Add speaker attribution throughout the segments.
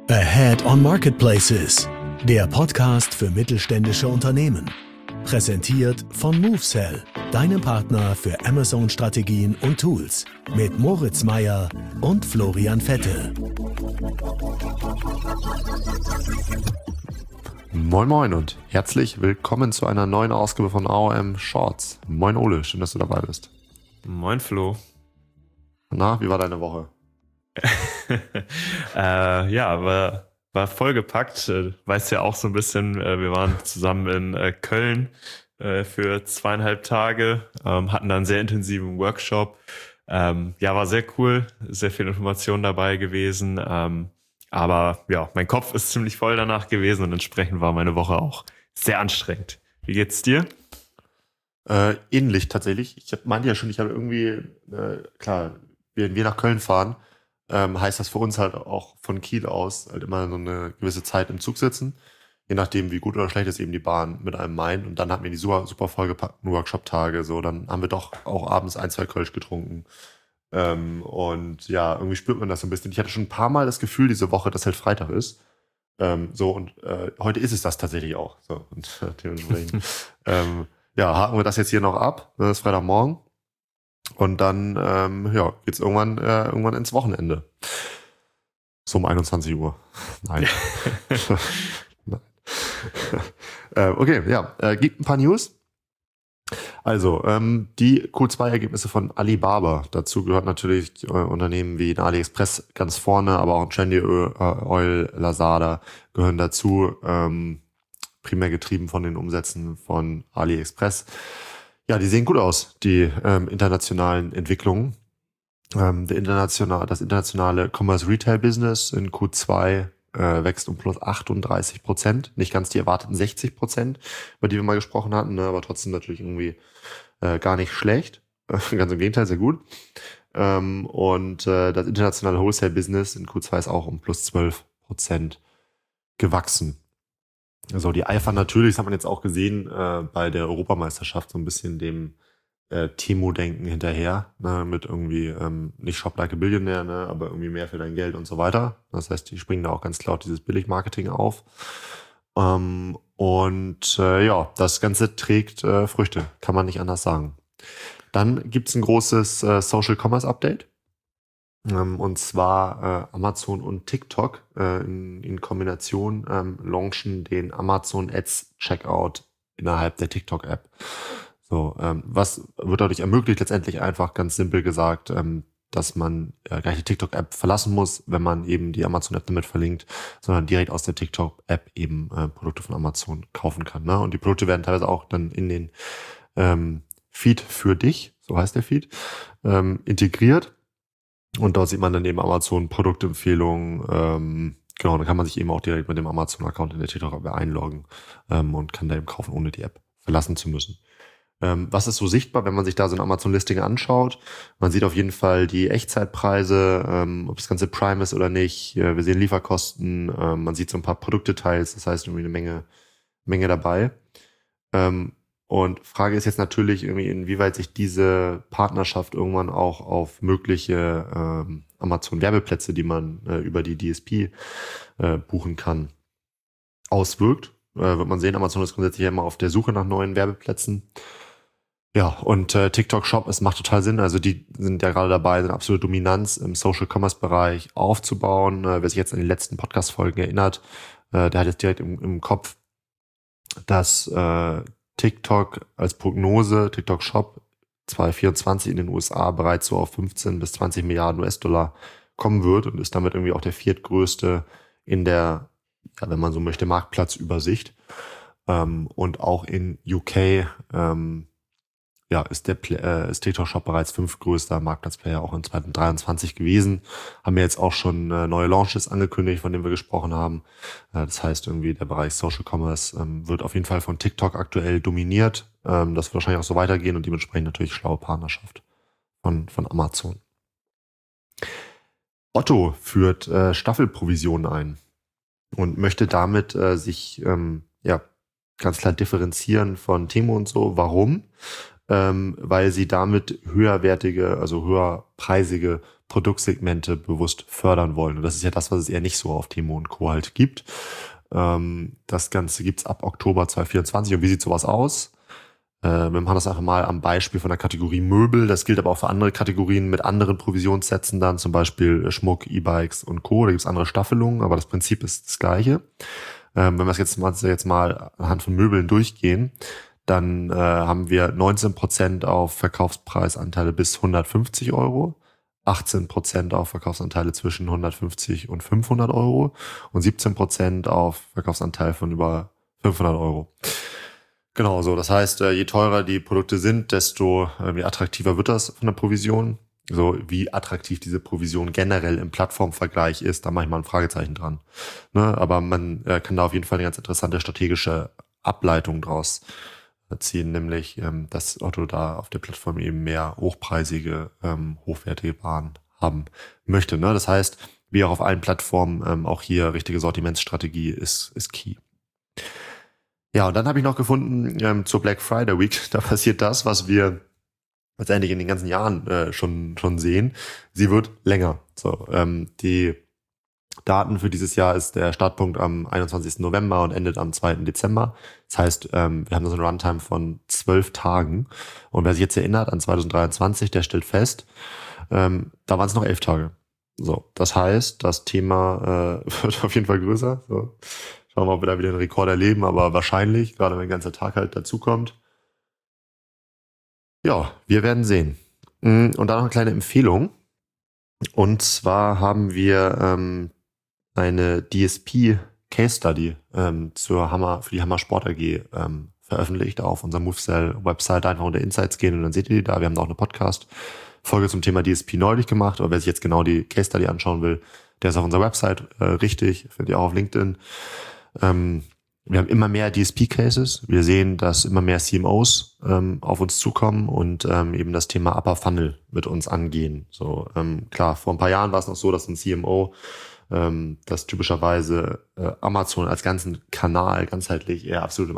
Speaker 1: Ahead on Marketplaces, der Podcast für mittelständische Unternehmen. Präsentiert von MoveSell, deinem Partner für Amazon-Strategien und Tools. Mit Moritz Meyer und Florian Vettel.
Speaker 2: Moin Moin und herzlich willkommen zu einer neuen Ausgabe von AOM Shorts. Moin Ole, schön, dass du dabei bist.
Speaker 3: Moin Flo.
Speaker 2: Na, wie war deine Woche?
Speaker 3: War vollgepackt. Weißt ja auch so ein bisschen, wir waren zusammen in Köln für 2,5 Tage, hatten da einen sehr intensiven Workshop. War sehr cool, sehr viel Information dabei gewesen. Aber ja, mein Kopf ist ziemlich voll danach gewesen und entsprechend war meine Woche auch sehr anstrengend. Wie geht's dir?
Speaker 2: Ähnlich tatsächlich. Ich meinte ja schon, ich habe irgendwie, wenn wir nach Köln fahren, heißt das für uns halt auch von Kiel aus halt immer so eine gewisse Zeit im Zug sitzen. Je nachdem, wie gut oder schlecht es eben die Bahn mit einem meint. Und dann hatten wir die super vollgepackten Workshop-Tage. So, dann haben wir doch auch abends 1, 2 Kölsch getrunken. Und ja, irgendwie spürt man das so ein bisschen. Ich hatte schon ein paar Mal das Gefühl diese Woche, dass halt Freitag ist. Heute ist es das tatsächlich auch. So, und dementsprechend haken wir das jetzt hier noch ab. Das ist Freitagmorgen. Und dann geht's irgendwann ins Wochenende. So um 21 Uhr. Nein. Nein. Gibt ein paar News. Also, die Q2-Ergebnisse von Alibaba. Dazu gehört natürlich Unternehmen wie AliExpress ganz vorne, aber auch Trendyol, Lazada gehören dazu, primär getrieben von den Umsätzen von AliExpress. Ja, die sehen gut aus, die internationalen Entwicklungen. Das internationale Commerce Retail Business in Q2 wächst um plus 38%. Nicht ganz die erwarteten 60%, über die wir mal gesprochen hatten, ne, aber trotzdem natürlich irgendwie gar nicht schlecht. Ganz im Gegenteil, sehr gut. Das internationale Wholesale Business in Q2 ist auch um plus 12% gewachsen. Also die eifern natürlich, das hat man jetzt auch gesehen, bei der Europameisterschaft so ein bisschen dem Temu-Denken hinterher, ne, mit irgendwie nicht Shop like a Billionaire, ne, aber irgendwie mehr für dein Geld und so weiter. Das heißt, die springen da auch ganz klar auf dieses Billig-Marketing auf. Das Ganze trägt Früchte, kann man nicht anders sagen. Dann gibt's ein großes Social Commerce Update. Und zwar Amazon und TikTok in Kombination launchen den Amazon Ads Checkout innerhalb der TikTok-App. So, was wird dadurch ermöglicht? Letztendlich einfach ganz simpel gesagt, dass man gleich die TikTok-App verlassen muss, wenn man eben die Amazon-App damit verlinkt, sondern direkt aus der TikTok-App eben Produkte von Amazon kaufen kann. Ne? Und die Produkte werden teilweise auch dann in den Feed für dich, so heißt der Feed, integriert. Und dort sieht man dann eben Amazon Produktempfehlungen. Dann kann man sich eben auch direkt mit dem Amazon-Account in der TikTok-App einloggen und kann da eben kaufen, ohne die App verlassen zu müssen. Was ist so sichtbar, wenn man sich da so ein Amazon-Listing anschaut? Man sieht auf jeden Fall die Echtzeitpreise, ob das Ganze Prime ist oder nicht. Wir sehen Lieferkosten, man sieht so ein paar Produktdetails, das heißt irgendwie eine Menge dabei. Und Frage ist jetzt natürlich irgendwie, inwieweit sich diese Partnerschaft irgendwann auch auf mögliche Amazon-Werbeplätze, die man über die DSP buchen kann, auswirkt. Wird man sehen, Amazon ist grundsätzlich immer auf der Suche nach neuen Werbeplätzen. Ja, und TikTok Shop, es macht total Sinn. Also die sind ja gerade dabei, eine absolute Dominanz im Social-Commerce-Bereich aufzubauen. Wer sich jetzt an die letzten Podcast-Folgen erinnert, der hat jetzt direkt im Kopf, dass TikTok als Prognose, TikTok Shop 2024 in den USA bereits so auf 15 bis 20 Milliarden US-Dollar kommen wird und ist damit irgendwie auch der viertgrößte in der, wenn man so möchte, Marktplatzübersicht. Und auch in UK ist TikTok Shop bereits 5. größter Marktplatzplayer auch in 2023 gewesen. Haben wir jetzt auch schon neue Launches angekündigt, von denen wir gesprochen haben. Das heißt irgendwie, der Bereich Social Commerce wird auf jeden Fall von TikTok aktuell dominiert. Das wird wahrscheinlich auch so weitergehen und dementsprechend natürlich schlaue Partnerschaft von Amazon. Otto führt Staffelprovisionen ein und möchte damit sich ganz klar differenzieren von Temu und so. Warum? Weil sie damit höherwertige, also höherpreisige Produktsegmente bewusst fördern wollen. Und das ist ja das, was es eher nicht so auf Temu und Co. halt gibt. Das Ganze gibt's ab Oktober 2024. Und wie sieht sowas aus? Wir machen das einfach mal am Beispiel von der Kategorie Möbel. Das gilt aber auch für andere Kategorien mit anderen Provisionssätzen dann, zum Beispiel Schmuck, E-Bikes und Co. Da gibt's andere Staffelungen, aber das Prinzip ist das gleiche. Wenn wir es jetzt mal anhand von Möbeln durchgehen, dann haben wir 19% auf Verkaufspreisanteile bis 150 Euro, 18% auf Verkaufsanteile zwischen 150 und 500 Euro und 17% auf Verkaufsanteil von über 500 Euro. Genau so. Das heißt, je teurer die Produkte sind, desto je attraktiver wird das von der Provision. So wie attraktiv diese Provision generell im Plattformvergleich ist, da mache ich mal ein Fragezeichen dran. Ne? Aber man kann da auf jeden Fall eine ganz interessante strategische Ableitung draus ziehen, nämlich, dass Otto da auf der Plattform eben mehr hochpreisige, hochwertige Waren haben möchte. Ne? Das heißt, wie auch auf allen Plattformen, auch hier richtige Sortimentsstrategie ist key. Ja, und dann habe ich noch gefunden, zur Black Friday Week, da passiert das, was wir letztendlich in den ganzen Jahren schon sehen. Sie wird länger. So, die Daten für dieses Jahr ist der Startpunkt am 21. November und endet am 2. Dezember. Das heißt, wir haben so eine Runtime von 12 Tagen. Und wer sich jetzt erinnert an 2023, der stellt fest, da waren es noch 11 Tage. So, das heißt, das Thema wird auf jeden Fall größer. So. Schauen wir mal, ob wir da wieder einen Rekord erleben, aber wahrscheinlich, gerade wenn der ganze Tag halt dazukommt. Ja, wir werden sehen. Und dann noch eine kleine Empfehlung. Und zwar haben wir eine DSP Case Study für die Hammer Sport AG veröffentlicht auf unserer MoveSell-Website. Einfach unter Insights gehen und dann seht ihr die da. Wir haben da auch eine Podcast-Folge zum Thema DSP neulich gemacht. Aber wer sich jetzt genau die Case Study anschauen will, der ist auf unserer Website richtig. Findet ihr auch auf LinkedIn. Wir haben immer mehr DSP-Cases. Wir sehen, dass immer mehr CMOs auf uns zukommen und eben das Thema Upper Funnel mit uns angehen. So klar, vor ein paar Jahren war es noch so, dass ein CMO das typischerweise Amazon als ganzen Kanal ganzheitlich eher absolut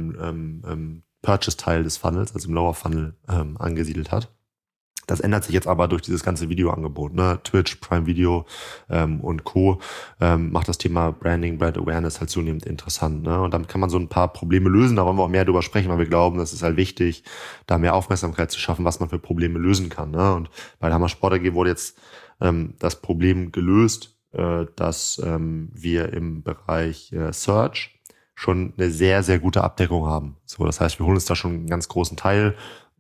Speaker 2: im Purchase-Teil des Funnels, also im Lower Funnel angesiedelt hat. Das ändert sich jetzt aber durch dieses ganze Videoangebot, ne? Twitch, Prime Video und Co. Macht das Thema Branding, Brand Awareness halt zunehmend interessant. Ne? Und damit kann man so ein paar Probleme lösen. Da wollen wir auch mehr drüber sprechen, weil wir glauben, das ist halt wichtig, da mehr Aufmerksamkeit zu schaffen, was man für Probleme lösen kann. Ne? Und bei der Hammer Sport AG wurde jetzt das Problem gelöst, dass wir im Bereich Search schon eine sehr, sehr gute Abdeckung haben. So, das heißt, wir holen uns da schon einen ganz großen Teil.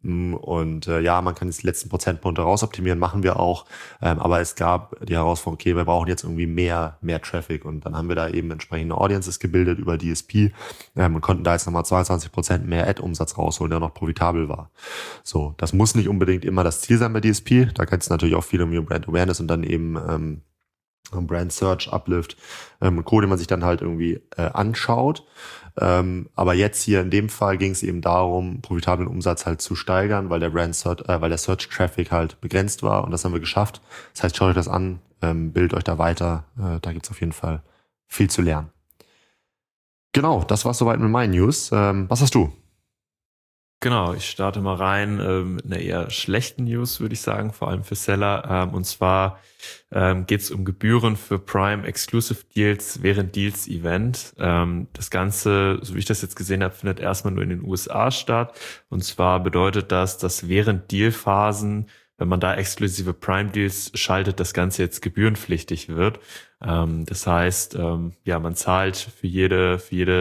Speaker 2: Und ja, man kann jetzt die letzten Prozentpunkte rausoptimieren, machen wir auch. Aber es gab die Herausforderung, okay, wir brauchen jetzt irgendwie mehr Traffic. Und dann haben wir da eben entsprechende Audiences gebildet über DSP und konnten da jetzt nochmal 22% mehr Ad-Umsatz rausholen, der noch profitabel war. So, das muss nicht unbedingt immer das Ziel sein bei DSP. Da geht es natürlich auch viel um Brand Awareness und dann eben Brand Search, Uplift und Co., den man sich dann halt irgendwie anschaut. Aber jetzt hier in dem Fall ging es eben darum, profitablen Umsatz halt zu steigern, weil der Search Traffic halt begrenzt war und das haben wir geschafft. Das heißt, schaut euch das an, bildet euch da weiter. Da gibt's auf jeden Fall viel zu lernen. Genau, das war's soweit mit meinen News. Was hast du?
Speaker 3: Genau, ich starte mal rein mit einer eher schlechten News, würde ich sagen, vor allem für Seller. Und zwar geht es um Gebühren für Prime Exclusive Deals während Deals Event. Das Ganze, so wie ich das jetzt gesehen habe, findet erstmal nur in den USA statt. Und zwar bedeutet das, dass während Dealphasen, wenn man da exklusive Prime Deals schaltet, das Ganze jetzt gebührenpflichtig wird. Das heißt, ja, man zahlt für jede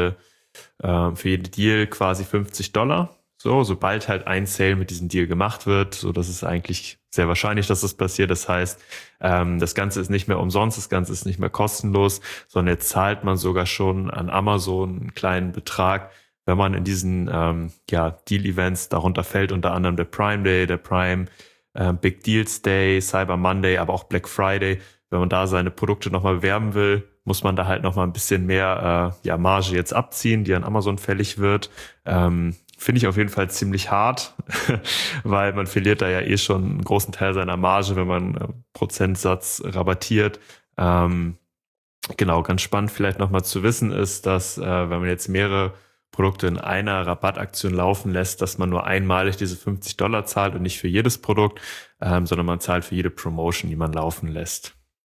Speaker 3: Deal quasi $50. So, sobald halt ein Sale mit diesem Deal gemacht wird, so das ist eigentlich sehr wahrscheinlich, dass das passiert. Das heißt, das Ganze ist nicht mehr umsonst, das Ganze ist nicht mehr kostenlos, sondern jetzt zahlt man sogar schon an Amazon einen kleinen Betrag, wenn man in diesen Deal-Events darunter fällt, unter anderem der Prime Day, der Prime Big Deals Day, Cyber Monday, aber auch Black Friday. Wenn man da seine Produkte nochmal bewerben will, muss man da halt nochmal ein bisschen mehr Marge jetzt abziehen, die an Amazon fällig wird. Finde ich auf jeden Fall ziemlich hart, weil man verliert da ja eh schon einen großen Teil seiner Marge, wenn man Prozentsatz rabattiert. Genau, ganz spannend vielleicht nochmal zu wissen ist, dass wenn man jetzt mehrere Produkte in einer Rabattaktion laufen lässt, dass man nur einmalig diese $50 zahlt und nicht für jedes Produkt, sondern man zahlt für jede Promotion, die man laufen lässt.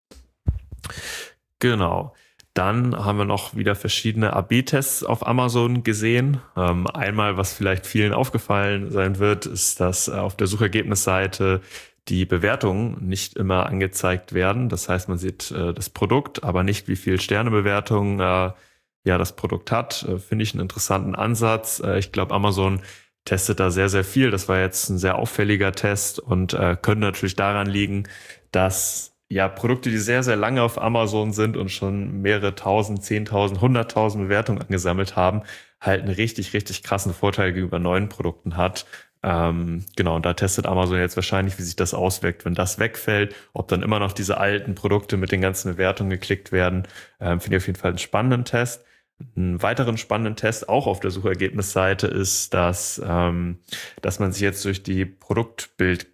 Speaker 3: Genau. Dann haben wir noch wieder verschiedene AB-Tests auf Amazon gesehen. Einmal, was vielleicht vielen aufgefallen sein wird, ist, dass auf der Suchergebnisseite die Bewertungen nicht immer angezeigt werden. Das heißt, man sieht das Produkt, aber nicht, wie viel Sternebewertungen das Produkt hat. Finde ich einen interessanten Ansatz. Ich glaube, Amazon testet da sehr, sehr viel. Das war jetzt ein sehr auffälliger Test und könnte natürlich daran liegen, dass Produkte, die sehr, sehr lange auf Amazon sind und schon mehrere tausend, 10.000, 100.000 Bewertungen angesammelt haben, halt einen richtig, richtig krassen Vorteil gegenüber neuen Produkten hat. Genau, und da testet Amazon jetzt wahrscheinlich, wie sich das auswirkt, wenn das wegfällt, ob dann immer noch diese alten Produkte mit den ganzen Bewertungen geklickt werden. Finde ich auf jeden Fall einen spannenden Test. Einen weiteren spannenden Test auch auf der Suchergebnisseite ist, dass man sich jetzt durch die Produktbilder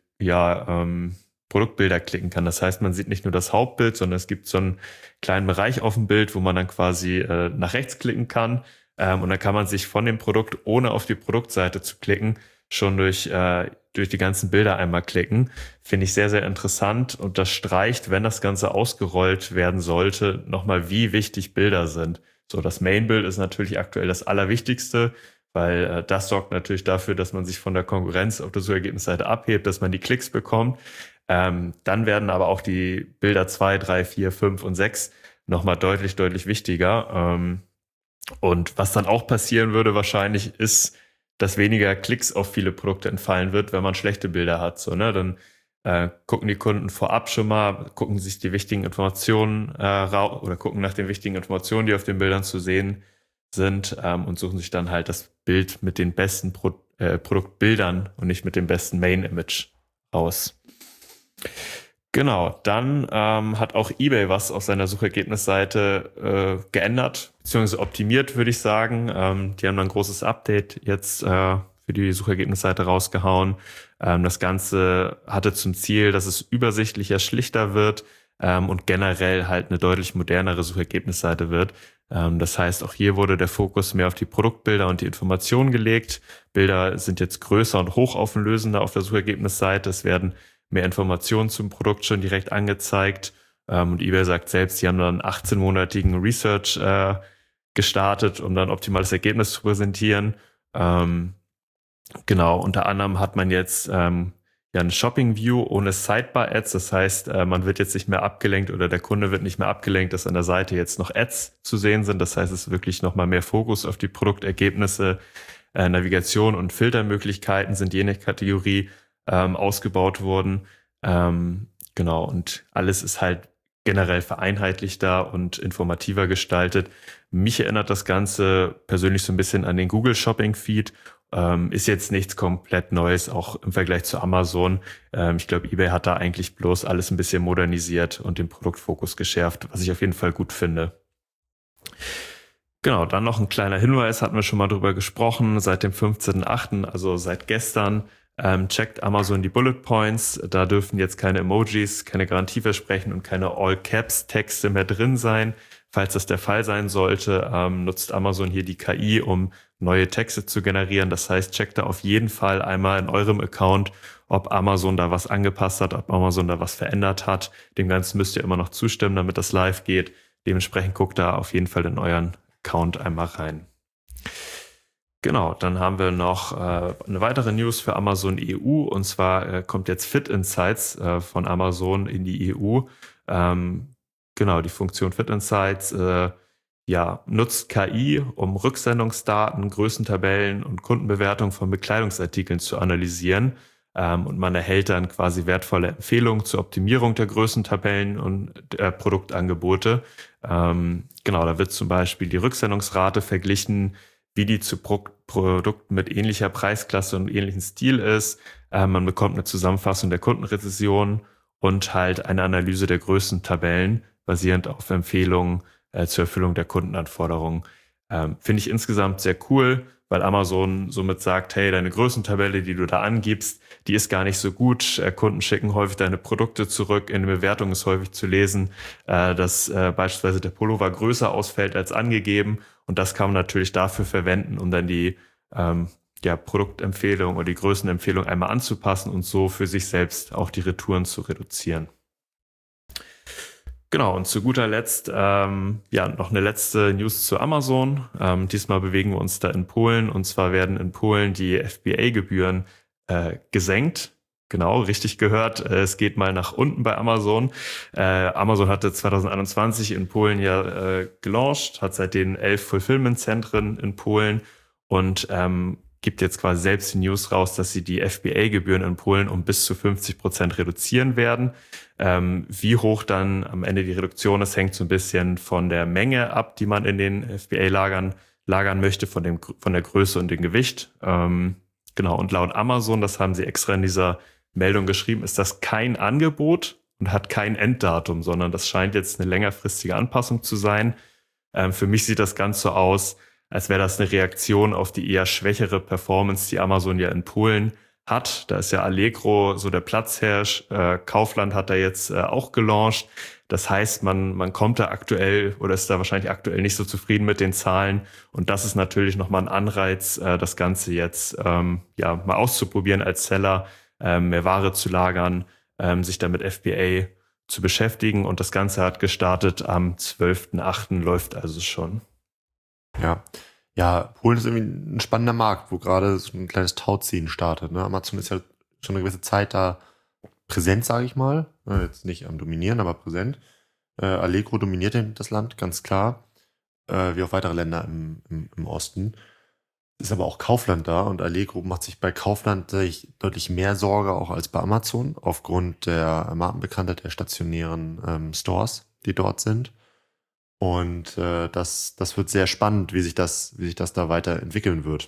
Speaker 3: klicken kann. Das heißt, man sieht nicht nur das Hauptbild, sondern es gibt so einen kleinen Bereich auf dem Bild, wo man dann quasi nach rechts klicken kann. Und dann kann man sich von dem Produkt, ohne auf die Produktseite zu klicken, schon durch die ganzen Bilder einmal klicken. Finde ich sehr, sehr interessant und das streicht, wenn das Ganze ausgerollt werden sollte, nochmal, wie wichtig Bilder sind. So, das Main-Bild ist natürlich aktuell das Allerwichtigste, weil das sorgt natürlich dafür, dass man sich von der Konkurrenz auf der Suchergebnisseite abhebt, dass man die Klicks bekommt. Dann werden aber auch die Bilder 2, 3, 4, 5 und 6 nochmal deutlich, deutlich wichtiger. Und was dann auch passieren würde wahrscheinlich ist, dass weniger Klicks auf viele Produkte entfallen wird, wenn man schlechte Bilder hat. So, ne? Dann gucken die Kunden vorab schon mal, gucken sich die wichtigen Informationen oder gucken nach den wichtigen Informationen, die auf den Bildern zu sehen sind, und suchen sich dann halt das Bild mit den besten Produktbildern und nicht mit dem besten Main-Image raus. Genau, dann hat auch eBay was auf seiner Suchergebnisseite geändert, beziehungsweise optimiert, würde ich sagen. Die haben ein großes Update jetzt für die Suchergebnisseite rausgehauen. Das Ganze hatte zum Ziel, dass es übersichtlicher, schlichter wird und generell halt eine deutlich modernere Suchergebnisseite wird. Das heißt, auch hier wurde der Fokus mehr auf die Produktbilder und die Informationen gelegt. Bilder sind jetzt größer und hochauflösender auf der Suchergebnisseite. Es werden mehr Informationen zum Produkt schon direkt angezeigt. Und eBay sagt selbst, die haben dann einen 18-monatigen Research gestartet, um dann optimales Ergebnis zu präsentieren. Genau, unter anderem hat man jetzt eine Shopping View ohne Sidebar-Ads. Das heißt, man wird jetzt nicht mehr abgelenkt oder der Kunde wird nicht mehr abgelenkt, dass an der Seite jetzt noch Ads zu sehen sind. Das heißt, es ist wirklich nochmal mehr Fokus auf die Produktergebnisse. Navigation und Filtermöglichkeiten sind je nach Kategorie ausgebaut wurden. Genau, und alles ist halt generell vereinheitlichter und informativer gestaltet. Mich erinnert das Ganze persönlich so ein bisschen an den Google Shopping Feed. Ist jetzt nichts komplett Neues, auch im Vergleich zu Amazon. Ich glaube, eBay hat da eigentlich bloß alles ein bisschen modernisiert und den Produktfokus geschärft, was ich auf jeden Fall gut finde. Genau, dann noch ein kleiner Hinweis, hatten wir schon mal drüber gesprochen. Seit dem 15.08., also seit gestern, checkt Amazon die Bullet Points. Da dürfen jetzt keine Emojis, keine Garantieversprechen und keine All-Caps-Texte mehr drin sein. Falls das der Fall sein sollte, nutzt Amazon hier die KI, um neue Texte zu generieren. Das heißt, checkt da auf jeden Fall einmal in eurem Account, ob Amazon da was angepasst hat, ob Amazon da was verändert hat. Dem Ganzen müsst ihr immer noch zustimmen, damit das live geht. Dementsprechend guckt da auf jeden Fall in euren Account einmal rein. Genau, dann haben wir noch eine weitere News für Amazon EU, und zwar kommt jetzt Fit Insights von Amazon in die EU. Genau, die Funktion Fit Insights nutzt KI, um Rücksendungsdaten, Größentabellen und Kundenbewertungen von Bekleidungsartikeln zu analysieren. Und man erhält dann quasi wertvolle Empfehlungen zur Optimierung der Größentabellen und der Produktangebote. Genau, da wird zum Beispiel die Rücksendungsrate verglichen, wie die zu Produkten mit ähnlicher Preisklasse und ähnlichen Stil ist. Man bekommt eine Zusammenfassung der Kundenrezession und halt eine Analyse der Größentabellen, basierend auf Empfehlungen zur Erfüllung der Kundenanforderungen. Finde ich insgesamt sehr cool, weil Amazon somit sagt, hey, deine Größentabelle, die du da angibst, die ist gar nicht so gut. Kunden schicken häufig deine Produkte zurück. In der Bewertung ist häufig zu lesen, dass beispielsweise der Pullover größer ausfällt als angegeben. Und das kann man natürlich dafür verwenden, um dann die Produktempfehlung oder die Größenempfehlung einmal anzupassen und so für sich selbst auch die Retouren zu reduzieren. Genau, und zu guter Letzt noch eine letzte News zu Amazon. Diesmal bewegen wir uns da in Polen, und zwar werden in Polen die FBA-Gebühren gesenkt. Genau, richtig gehört. Es geht mal nach unten bei Amazon. Amazon hatte 2021 in Polen gelauncht, hat seitdem 11 Fulfillment-Zentren in Polen und gibt jetzt quasi selbst die News raus, dass sie die FBA-Gebühren in Polen um bis zu 50% reduzieren werden. Wie hoch dann am Ende die Reduktion ist, hängt so ein bisschen von der Menge ab, die man in den FBA lagern möchte, von der Größe und dem Gewicht. Genau, und laut Amazon, das haben sie extra in dieser Meldung geschrieben, ist das kein Angebot und hat kein Enddatum, sondern das scheint jetzt eine längerfristige Anpassung zu sein. Für mich sieht das Ganze so aus, als wäre das eine Reaktion auf die eher schwächere Performance, die Amazon ja in Polen hat. Da ist ja Allegro so der Platzhirsch. Kaufland hat da jetzt auch gelauncht. Das heißt, man kommt da aktuell oder ist da wahrscheinlich aktuell nicht so zufrieden mit den Zahlen. Und das ist natürlich nochmal ein Anreiz, das Ganze jetzt mal auszuprobieren als Seller, mehr Ware zu lagern, sich damit FBA zu beschäftigen. Und das Ganze hat gestartet am 12.8. läuft also schon.
Speaker 2: Ja, Polen ist irgendwie ein spannender Markt, wo gerade so ein kleines Tauziehen startet. Ne? Amazon ist ja schon eine gewisse Zeit da präsent, sage ich mal. Jetzt nicht am Dominieren, aber präsent. Allegro dominiert das Land, ganz klar. Wie auch weitere Länder im Osten. Ist aber auch Kaufland da und Allegro macht sich bei Kaufland deutlich mehr Sorge auch als bei Amazon aufgrund der Markenbekanntheit der stationären Stores, die dort sind. Und das wird sehr spannend, wie sich das da weiterentwickeln wird.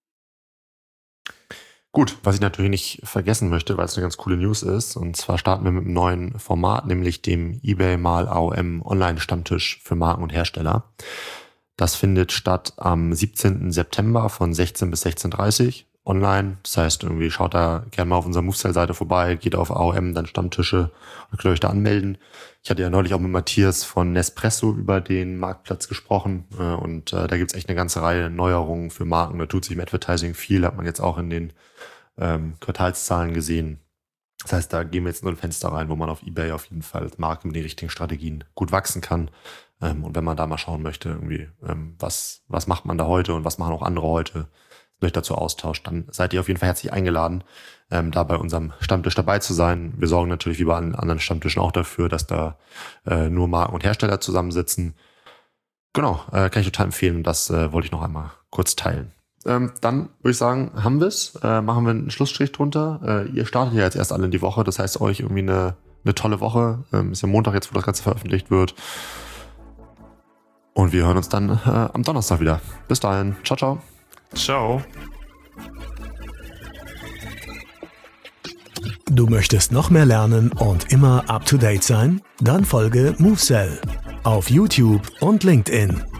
Speaker 2: Gut, was ich natürlich nicht vergessen möchte, weil es eine ganz coole News ist, und zwar starten wir mit einem neuen Format, nämlich dem eBay mal AOM Online-Stammtisch für Marken und Hersteller. Das findet statt am 17. September von 16 bis 16:30 Uhr online. Das heißt, irgendwie schaut da gerne mal auf unserer MoveSell-Seite vorbei, geht auf AOM, dann Stammtische und könnt euch da anmelden. Ich hatte ja neulich auch mit Matthias von Nespresso über den Marktplatz gesprochen und da gibt's echt eine ganze Reihe Neuerungen für Marken. Da tut sich im Advertising viel, hat man jetzt auch in den Quartalszahlen gesehen. Das heißt, da gehen wir jetzt nur ein Fenster rein, wo man auf eBay auf jeden Fall als Marke mit den richtigen Strategien gut wachsen kann. Und wenn man da mal schauen möchte, irgendwie, was macht man da heute und was machen auch andere heute, euch dazu austauscht, dann seid ihr auf jeden Fall herzlich eingeladen, da bei unserem Stammtisch dabei zu sein. Wir sorgen natürlich wie bei allen anderen Stammtischen auch dafür, dass da nur Marken und Hersteller zusammensitzen. Genau, kann ich total empfehlen. Das wollte ich noch einmal kurz teilen. Dann würde ich sagen, haben wir es. Machen wir einen Schlussstrich drunter. Ihr startet ja jetzt erst alle in die Woche. Das heißt, euch irgendwie eine tolle Woche. Ist ja Montag jetzt, wo das Ganze veröffentlicht wird. Und wir hören uns dann am Donnerstag wieder. Bis dahin. Ciao, ciao.
Speaker 3: Ciao.
Speaker 1: Du möchtest noch mehr lernen und immer up to date sein? Dann folge MoveSell auf YouTube und LinkedIn.